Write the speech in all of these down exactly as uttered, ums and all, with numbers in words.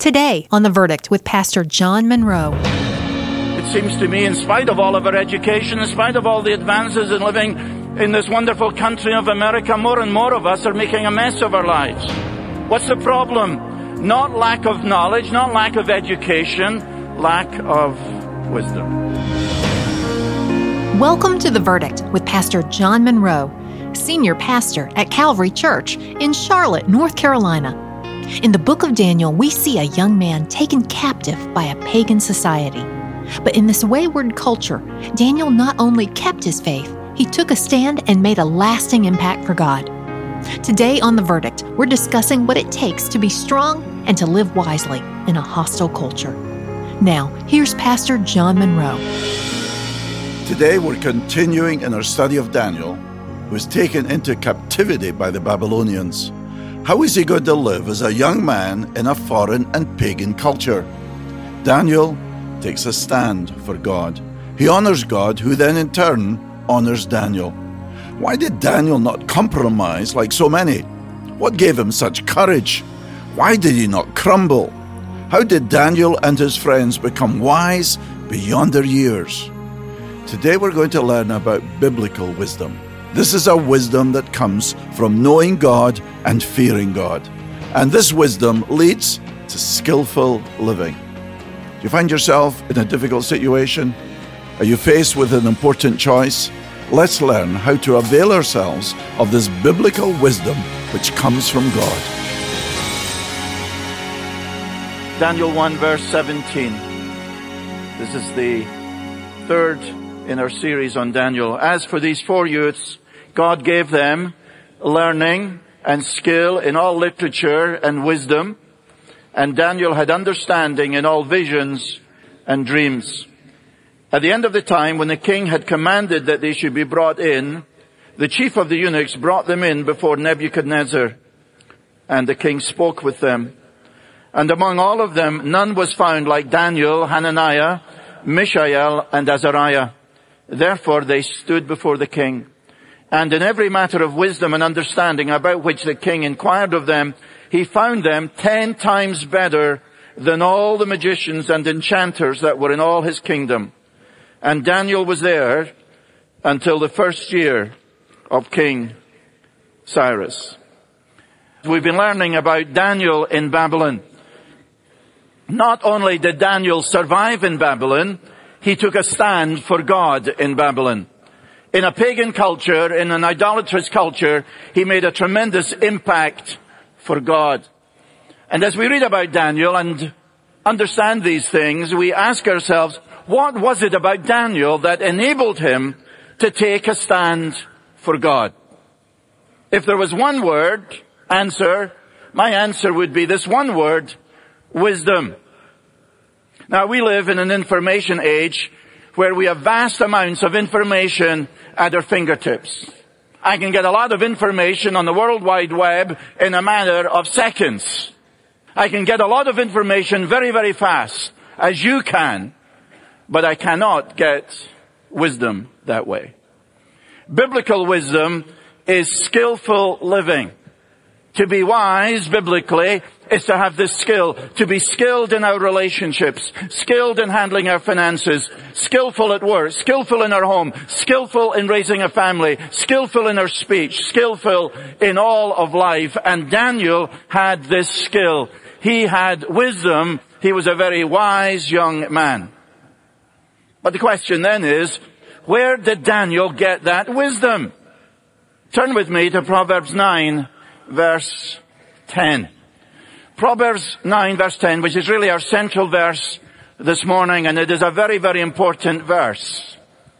Today on The Verdict with Pastor John Monroe. It seems to me, in spite of all of our education, in spite of all the advances in living in this wonderful country of America, more and more of us are making a mess of our lives. What's the problem? Not lack of knowledge, not lack of education, lack of wisdom. Welcome to The Verdict with Pastor John Monroe, Senior Pastor at Calvary Church in Charlotte, North Carolina. In the book of Daniel, we see a young man taken captive by a pagan society. But in this wayward culture, Daniel not only kept his faith, he took a stand and made a lasting impact for God. Today on The Verdict, we're discussing what it takes to be strong and to live wisely in a hostile culture. Now, here's Pastor John Monroe. Today we're continuing in our study of Daniel, who was taken into captivity by the Babylonians. How is he going to live as a young man in a foreign and pagan culture? Daniel takes a stand for God. He honors God, who then in turn honors Daniel. Why did Daniel not compromise like so many? What gave him such courage? Why did he not crumble? How did Daniel and his friends become wise beyond their years? Today we're going to learn about biblical wisdom. This is a wisdom that comes from knowing God and fearing God. And this wisdom leads to skillful living. Do you find yourself in a difficult situation? Are you faced with an important choice? Let's learn how to avail ourselves of this biblical wisdom which comes from God. Daniel one verse seventeen. This is the third in our series on Daniel. As for these four youths, God gave them learning and skill in all literature and wisdom, and Daniel had understanding in all visions and dreams. At the end of the time, when the king had commanded that they should be brought in, the chief of the eunuchs brought them in before Nebuchadnezzar, and the king spoke with them. And among all of them, none was found like Daniel, Hananiah, Mishael, and Azariah. Therefore they stood before the king. And in every matter of wisdom and understanding about which the king inquired of them, he found them ten times better than all the magicians and enchanters that were in all his kingdom. And Daniel was there until the first year of King Cyrus. We've been learning about Daniel in Babylon. Not only did Daniel survive in Babylon, he took a stand for God in Babylon. In a pagan culture, in an idolatrous culture, he made a tremendous impact for God. And as we read about Daniel and understand these things, we ask ourselves, what was it about Daniel that enabled him to take a stand for God? If there was one word answer, my answer would be this one word: wisdom. Now, we live in an information age where we have vast amounts of information at our fingertips. I can get a lot of information on the World Wide Web in a matter of seconds. I can get a lot of information very, very fast, as you can, but I cannot get wisdom that way. Biblical wisdom is skillful living. To be wise, biblically, is to have this skill, to be skilled in our relationships, skilled in handling our finances, skillful at work, skillful in our home, skillful in raising a family, skillful in our speech, skillful in all of life. And Daniel had this skill. He had wisdom. He was a very wise young man. But the question then is, where did Daniel get that wisdom? Turn with me to Proverbs nine, verse ten. Proverbs nine, verse ten, which is really our central verse this morning, and it is a very, very important verse.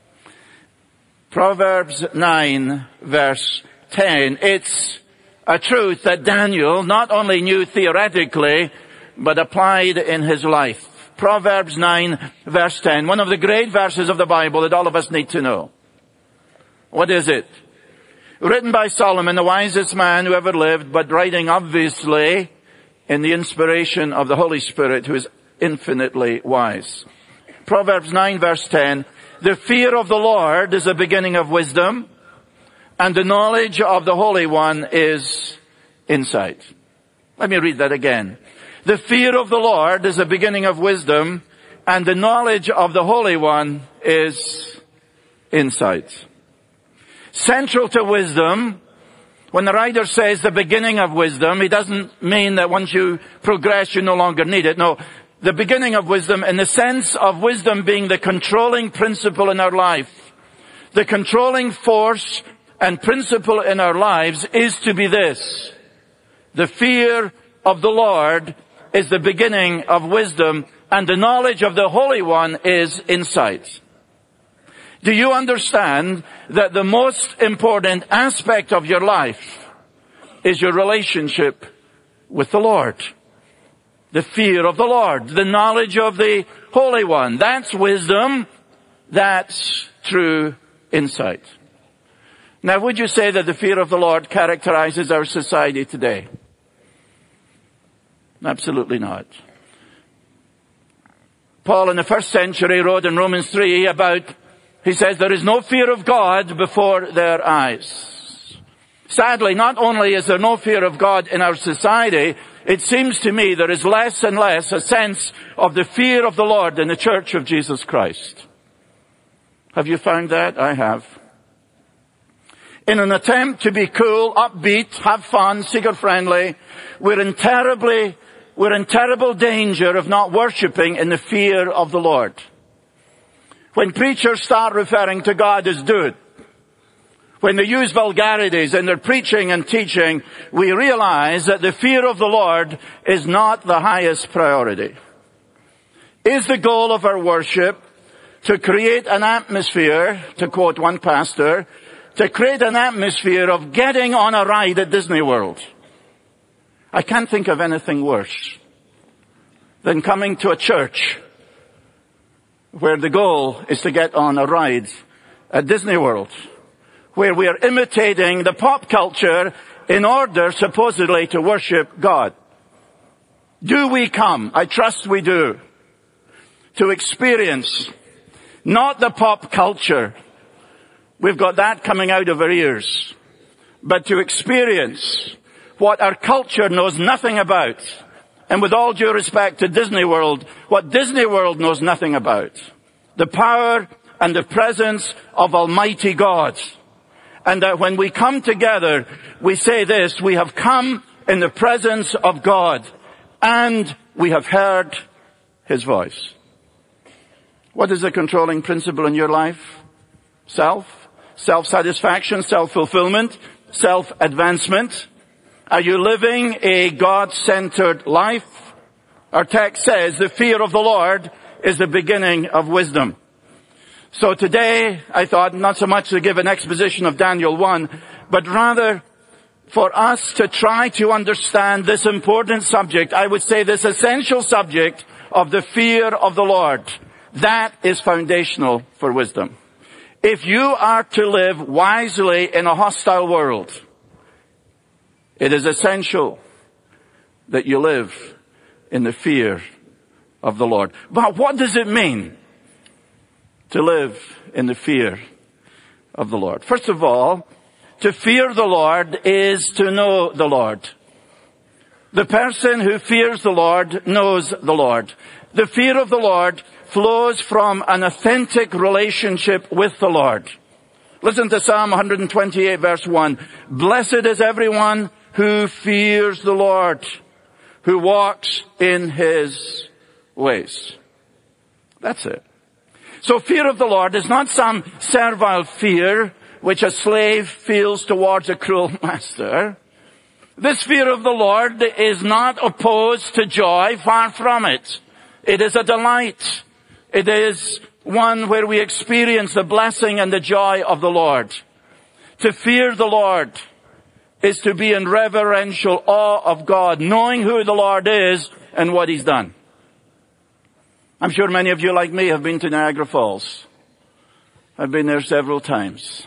Proverbs nine, verse ten. It's a truth that Daniel not only knew theoretically, but applied in his life. Proverbs nine, verse ten. One of the great verses of the Bible that all of us need to know. What is it? Written by Solomon, the wisest man who ever lived, but writing obviously in the inspiration of the Holy Spirit, who is infinitely wise. Proverbs nine, verse ten. The fear of the Lord is the beginning of wisdom, and the knowledge of the Holy One is insight. Let me read that again. The fear of the Lord is the beginning of wisdom, and the knowledge of the Holy One is insight. Central to wisdom, when the writer says the beginning of wisdom, he doesn't mean that once you progress you no longer need it. No, the beginning of wisdom in the sense of wisdom being the controlling principle in our life. The controlling force and principle in our lives is to be this: the fear of the Lord is the beginning of wisdom, and the knowledge of the Holy One is insight. Do you understand that the most important aspect of your life is your relationship with the Lord? The fear of the Lord, the knowledge of the Holy One. That's wisdom. That's true insight. Now, would you say that the fear of the Lord characterizes our society today? Absolutely not. Paul in the first century wrote in Romans three about, he says, there is no fear of God before their eyes. Sadly, not only is there no fear of God in our society, it seems to me there is less and less a sense of the fear of the Lord in the Church of Jesus Christ. Have you found that? I have. In an attempt to be cool, upbeat, have fun, seeker-friendly, we're in terribly, we're in terrible danger of not worshipping in the fear of the Lord. When preachers start referring to God as dude, when they use vulgarities in their preaching and teaching, we realize that the fear of the Lord is not the highest priority. Is the goal of our worship to create an atmosphere, to quote one pastor, to create an atmosphere of getting on a ride at Disney World? I can't think of anything worse than coming to a church where the goal is to get on a ride at Disney World, where we are imitating the pop culture in order supposedly to worship God. Do we come? I trust we do. To experience not the pop culture. We've got that coming out of our ears. But to experience what our culture knows nothing about. And with all due respect to Disney World, what Disney World knows nothing about. The power and the presence of Almighty God. And that when we come together, we say this: we have come in the presence of God, and we have heard His voice. What is the controlling principle in your life? Self? Self-satisfaction, self-fulfillment, self-advancement. Are you living a God-centered life? Our text says the fear of the Lord is the beginning of wisdom. So today, I thought not so much to give an exposition of Daniel one, but rather for us to try to understand this important subject, I would say this essential subject of the fear of the Lord. That is foundational for wisdom. If you are to live wisely in a hostile world, it is essential that you live in the fear of the Lord. But what does it mean to live in the fear of the Lord? First of all, to fear the Lord is to know the Lord. The person who fears the Lord knows the Lord. The fear of the Lord flows from an authentic relationship with the Lord. Listen to Psalm one twenty-eight verse one. Blessed is everyone who fears the Lord, who walks in His ways. That's it. So fear of the Lord is not some servile fear which a slave feels towards a cruel master. This fear of the Lord is not opposed to joy, far from it. It is a delight. It is one where we experience the blessing and the joy of the Lord. To fear the Lord is to be in reverential awe of God, knowing who the Lord is and what He's done. I'm sure many of you, like me, have been to Niagara Falls. I've been there several times.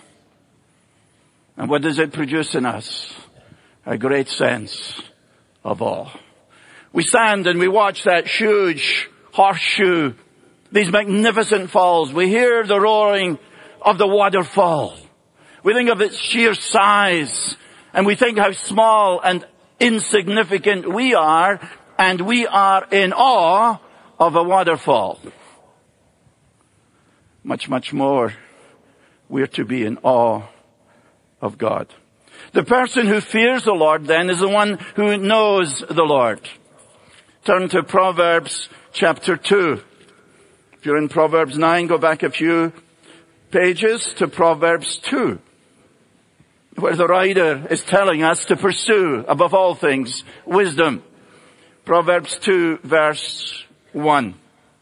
And what does it produce in us? A great sense of awe. We stand and we watch that huge horseshoe, these magnificent falls. We hear the roaring of the waterfall. We think of its sheer size, and we think how small and insignificant we are and we are in awe of a waterfall. Much, much more, we're to be in awe of God. The person who fears the Lord then is the one who knows the Lord. Turn to Proverbs chapter two. If you're in Proverbs nine, go back a few pages to Proverbs two, where the writer is telling us to pursue, above all things, wisdom. Proverbs two, verse one.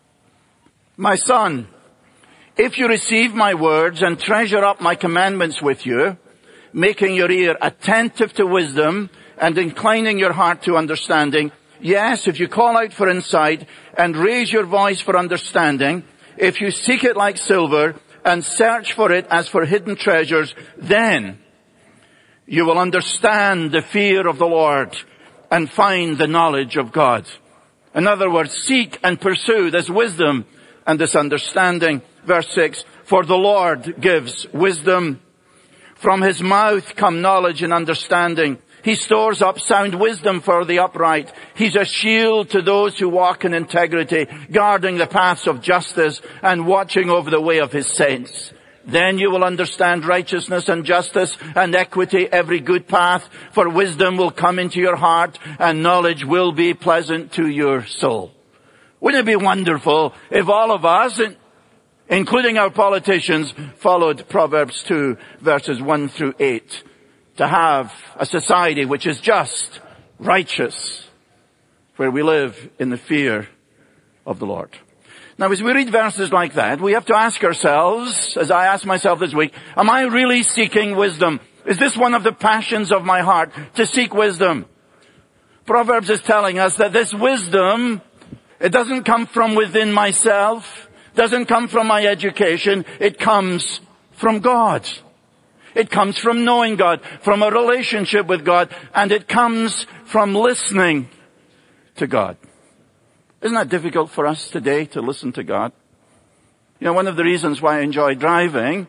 My son, if you receive my words and treasure up my commandments with you, making your ear attentive to wisdom and inclining your heart to understanding, yes, if you call out for insight and raise your voice for understanding, if you seek it like silver and search for it as for hidden treasures, then you will understand the fear of the Lord and find the knowledge of God. In other words, seek and pursue this wisdom and this understanding. Verse six, for the Lord gives wisdom. From his mouth come knowledge and understanding. He stores up sound wisdom for the upright. He's a shield to those who walk in integrity, guarding the paths of justice and watching over the way of his saints. Then you will understand righteousness and justice and equity, every good path, for wisdom will come into your heart and knowledge will be pleasant to your soul. Wouldn't it be wonderful if all of us, including our politicians, followed Proverbs two, verses one through eight, to have a society which is just, righteous, where we live in the fear of the Lord. Now, as we read verses like that, we have to ask ourselves, as I asked myself this week, am I really seeking wisdom? Is this one of the passions of my heart, to seek wisdom? Proverbs is telling us that this wisdom, it doesn't come from within myself, doesn't come from my education, it comes from God. It comes from knowing God, from a relationship with God, and it comes from listening to God. Isn't that difficult for us today to listen to God? You know, one of the reasons why I enjoy driving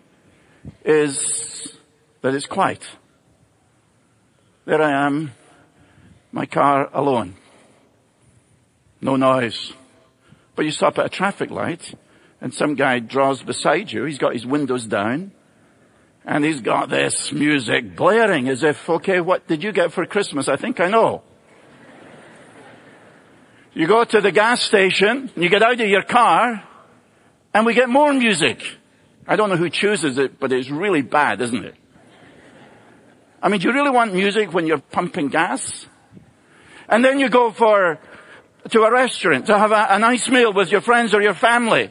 is that it's quiet. There I am, my car alone. No noise. But you stop at a traffic light and some guy draws beside you. He's got his windows down and he's got this music blaring as if, okay, what did you get for Christmas? I think I know. You go to the gas station, and you get out of your car, and we get more music. I don't know who chooses it, but it's really bad, isn't it? I mean, do you really want music when you're pumping gas? And then you go for, to a restaurant to have a, a nice meal with your friends or your family.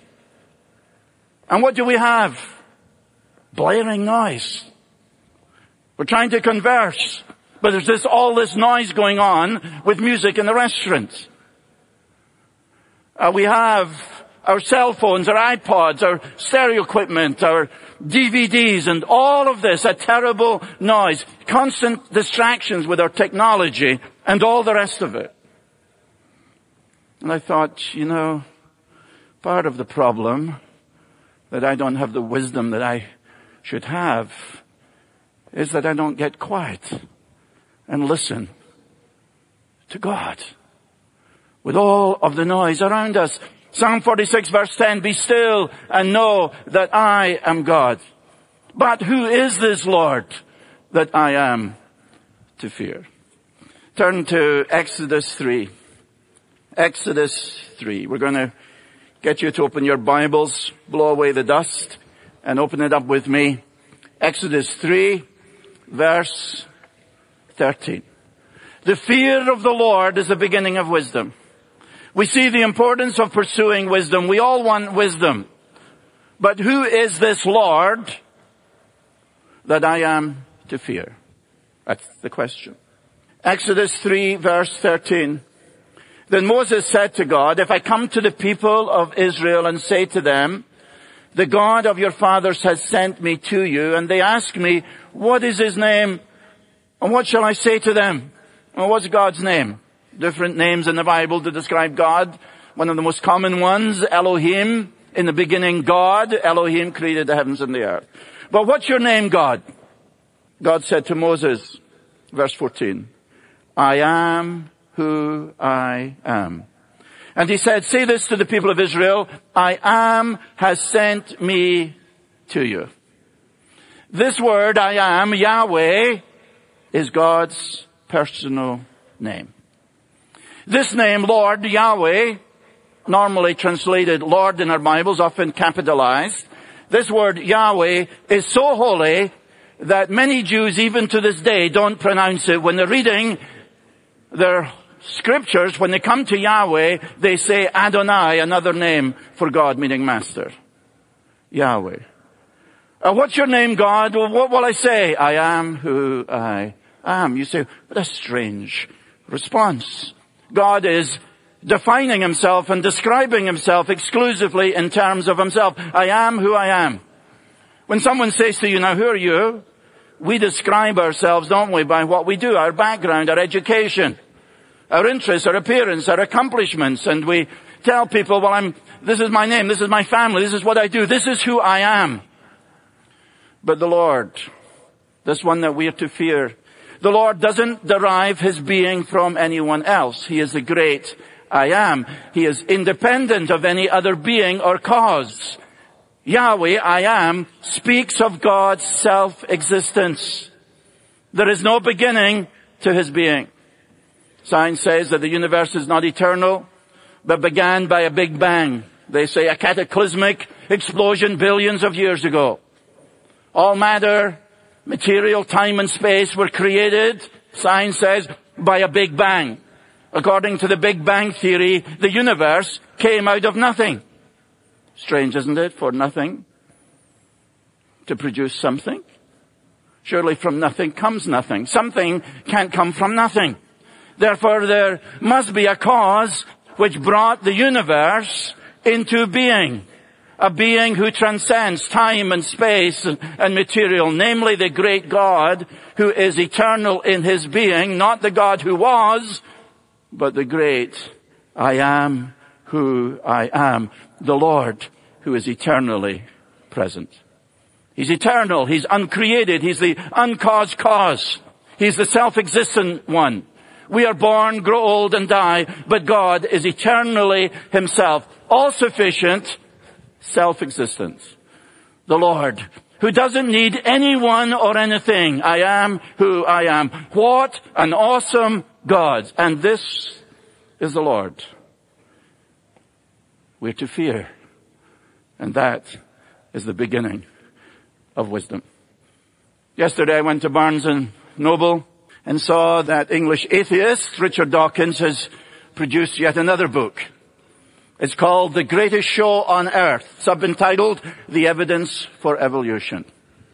And what do we have? Blaring noise. We're trying to converse, but there's this, all this noise going on with music in the restaurant. Uh, we have our cell phones, our iPods, our stereo equipment, our D V Ds, and all of this, a terrible noise, constant distractions with our technology, and all the rest of it. And I thought, you know, part of the problem that I don't have the wisdom that I should have is that I don't get quiet and listen to God with all of the noise around us. Psalm forty-six verse ten, be still and know that I am God. But who is this Lord that I am to fear? Turn to Exodus three. Exodus three. We're going to get you to open your Bibles, blow away the dust, and open it up with me. Exodus three, verse thirteen. The fear of the Lord is the beginning of wisdom. We see the importance of pursuing wisdom. We all want wisdom. But who is this Lord that I am to fear? That's the question. Exodus three, verse thirteen. Then Moses said to God, if I come to the people of Israel and say to them, the God of your fathers has sent me to you, and they ask me, what is his name? And what shall I say to them? Well, what's God's name? Different names in the Bible to describe God. One of the most common ones, Elohim. In the beginning, God. Elohim created the heavens and the earth. But what's your name, God? God said to Moses, verse fourteen, I am who I am. And he said, say this to the people of Israel, I am has sent me to you. This word, I am, Yahweh, is God's personal name. This name, Lord, Yahweh, normally translated Lord in our Bibles, often capitalized. This word, Yahweh, is so holy that many Jews, even to this day, don't pronounce it. When they're reading their scriptures, when they come to Yahweh, they say Adonai, another name for God, meaning master. Yahweh. Uh, what's your name, God? Well, what will I say? I am who I am. You say, what a strange response. God is defining himself and describing himself exclusively in terms of himself. I am who I am. When someone says to you, now who are you? We describe ourselves, don't we, by what we do, our background, our education, our interests, our appearance, our accomplishments. And we tell people, well, I'm, this is my name, this is my family, this is what I do, this is who I am. But the Lord, this one that we are to fear, the Lord doesn't derive his being from anyone else. He is the great I am. He is independent of any other being or cause. Yahweh, I am, speaks of God's self-existence. There is no beginning to his being. Science says that the universe is not eternal, but began by a big bang. They say a cataclysmic explosion billions of years ago. All matter, material, time and space were created, science says, by a big bang. According to the Big Bang Theory, the universe came out of nothing. Strange, isn't it, for nothing to produce something? Surely from nothing comes nothing. Something can't come from nothing. Therefore, there must be a cause which brought the universe into being. A being who transcends time and space and, and material, namely the great God who is eternal in his being, not the God who was, but the great I am who I am, the Lord who is eternally present. He's eternal, he's uncreated, he's the uncaused cause. He's the self-existent one. We are born, grow old and die, but God is eternally himself, all-sufficient, self-existent. The Lord, who doesn't need anyone or anything. I am who I am. What an awesome God. And this is the Lord we're to fear. And that is the beginning of wisdom. Yesterday I went to Barnes and Noble and saw that English atheist, Richard Dawkins, has produced yet another book. It's called The Greatest Show on Earth, subentitled The Evidence for Evolution.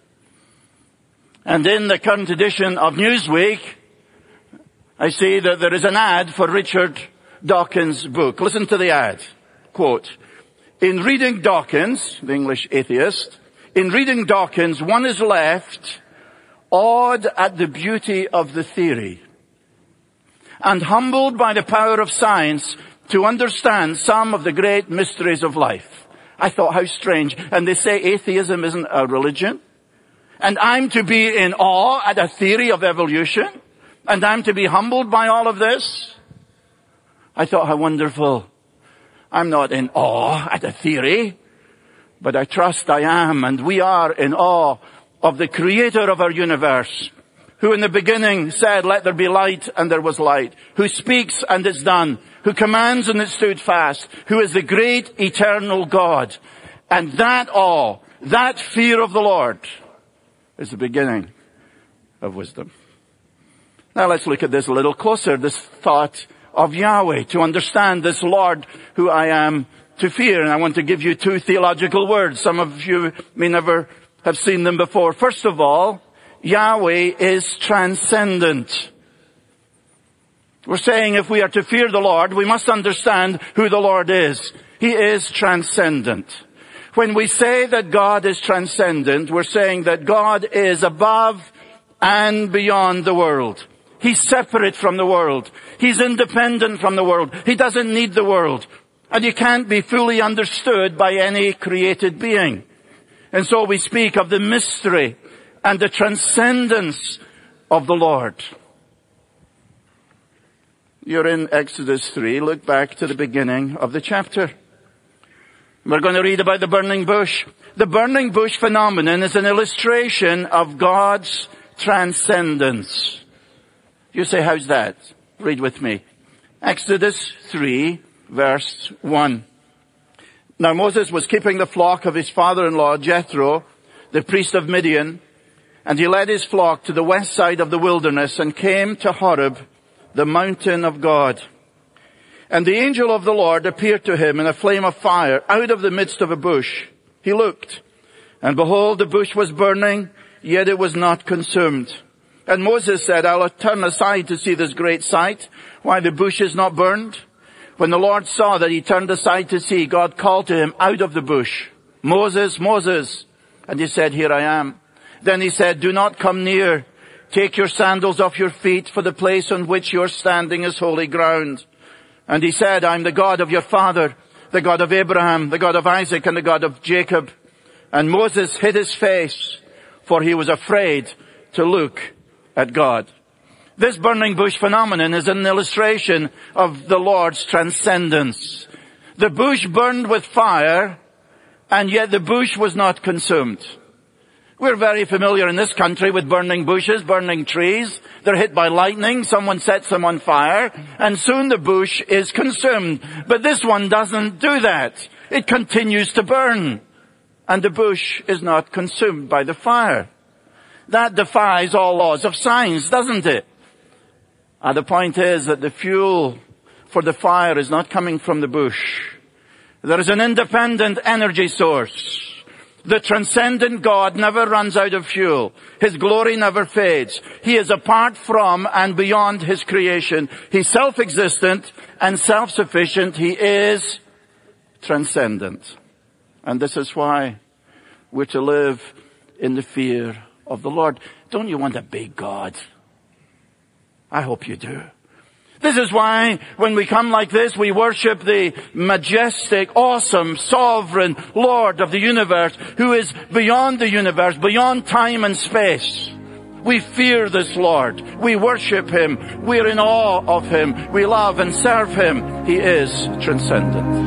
And in the current edition of Newsweek, I see that there is an ad for Richard Dawkins' book. Listen to the ad. Quote, in reading Dawkins, the English atheist, in reading Dawkins, one is left awed at the beauty of the theory and humbled by the power of science to understand some of the great mysteries of life. I thought, how strange. And they say atheism isn't a religion. And I'm to be in awe at a theory of evolution. And I'm to be humbled by all of this. I thought, how wonderful. I'm not in awe at a theory, but I trust I am, and we are in awe of the creator of our universe, who in the beginning said, let there be light, and there was light, who speaks and it's done, who commands and it stood fast, who is the great eternal God. And that awe, that fear of the Lord is the beginning of wisdom. Now let's look at this a little closer, this thought of Yahweh, to understand this Lord who I am to fear. And I want to give you two theological words. Some of you may never have seen them before. First of all, Yahweh is transcendent. We're saying if we are to fear the Lord, we must understand who the Lord is. He is transcendent. When we say that God is transcendent, we're saying that God is above and beyond the world. He's separate from the world. He's independent from the world. He doesn't need the world. And he can't be fully understood by any created being. And so we speak of the mystery and the transcendence of the Lord. you're in Exodus three, look back to the beginning of the chapter. We're going to read about the burning bush. The burning bush phenomenon is an illustration of God's transcendence. You say, how's that? Read with me. Exodus three, verse one. Now Moses was keeping the flock of his father-in-law, Jethro, the priest of Midian, and he led his flock to the west side of the wilderness and came to Horeb, the mountain of God. And the angel of the Lord appeared to him in a flame of fire out of the midst of a bush. He looked, and behold, the bush was burning, yet it was not consumed. And Moses said, I'll turn aside to see this great sight, why the bush is not burned. When the Lord saw that he turned aside to see, God called to him out of the bush, Moses, Moses. And he said, here I am. Then he said, do not come near. Take your sandals off your feet, for the place on which you're standing is holy ground. And he said, I'm the God of your father, the God of Abraham, the God of Isaac, and the God of Jacob. And Moses hid his face, for he was afraid to look at God. This burning bush phenomenon is an illustration of the Lord's transcendence. The bush burned with fire, and yet the bush was not consumed. We're very familiar in this country with burning bushes, burning trees. They're hit by lightning, someone sets them on fire, and soon the bush is consumed. But this one doesn't do that. It continues to burn, and the bush is not consumed by the fire. That defies all laws of science, doesn't it? And the point is that the fuel for the fire is not coming from the bush. There is an independent energy source. The transcendent God never runs out of fuel. His glory never fades. He is apart from and beyond his creation. He's self-existent and self-sufficient. He is transcendent. And this is why we're to live in the fear of the Lord. Don't you want a big God? I hope you do. This is why when we come like this, we worship the majestic, awesome, sovereign Lord of the universe, who is beyond the universe, beyond time and space. We fear this Lord. We worship him. We're in awe of him. We love and serve him. He is transcendent.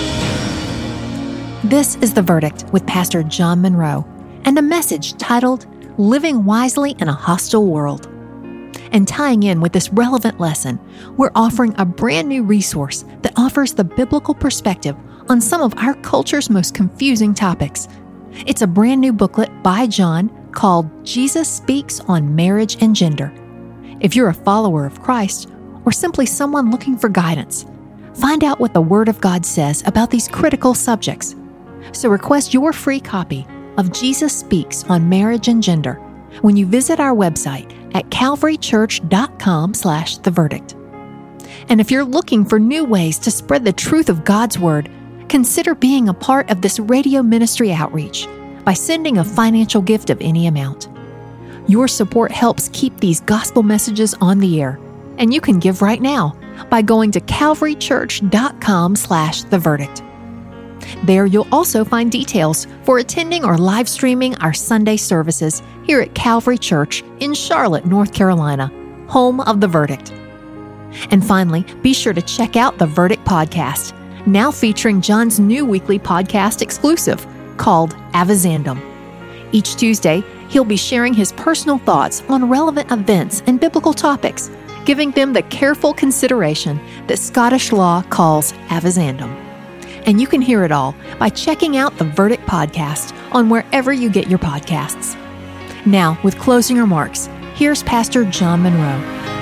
This is The Verdict with Pastor John Monroe, and a message titled, Living Wisely in a Hostile World. And tying in with this relevant lesson, we're offering a brand new resource that offers the biblical perspective on some of our culture's most confusing topics. It's a brand new booklet by John called Jesus Speaks on Marriage and Gender. If you're a follower of Christ or simply someone looking for guidance, find out what the Word of God says about these critical subjects. So request your free copy of Jesus Speaks on Marriage and Gender when you visit our website at calvarychurch.com slash the verdict. And if you're looking for new ways to spread the truth of God's Word, consider being a part of this radio ministry outreach by sending a financial gift of any amount. Your support helps keep these gospel messages on the air, and you can give right now by going to calvarychurch.com slash the verdict. There you'll also find details for attending or live streaming our Sunday services here at Calvary Church in Charlotte, North Carolina, home of The Verdict. And finally, be sure to check out the Verdict Podcast, now featuring John's new weekly podcast exclusive called Avizandum. Each Tuesday, he'll be sharing his personal thoughts on relevant events and biblical topics, giving them the careful consideration that Scottish law calls Avizandum. And you can hear it all by checking out the Verdict Podcast on wherever you get your podcasts. Now, with closing remarks, here's Pastor John Monroe.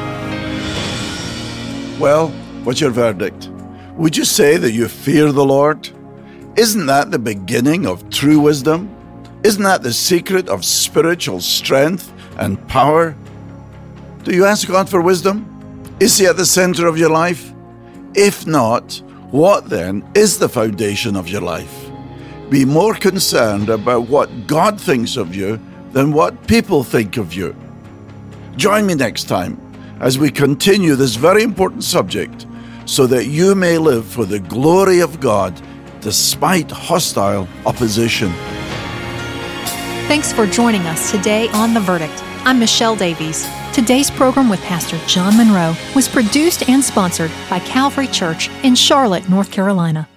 Well, what's your verdict? Would you say that you fear the Lord? Isn't that the beginning of true wisdom? Isn't that the secret of spiritual strength and power? Do you ask God for wisdom? Is he at the center of your life? If not, what then is the foundation of your life? Be more concerned about what God thinks of you than what people think of you. Join me next time as we continue this very important subject so that you may live for the glory of God despite hostile opposition. Thanks for joining us today on The Verdict. I'm Michelle Davies. Today's program with Pastor John Monroe was produced and sponsored by Calvary Church in Charlotte, North Carolina.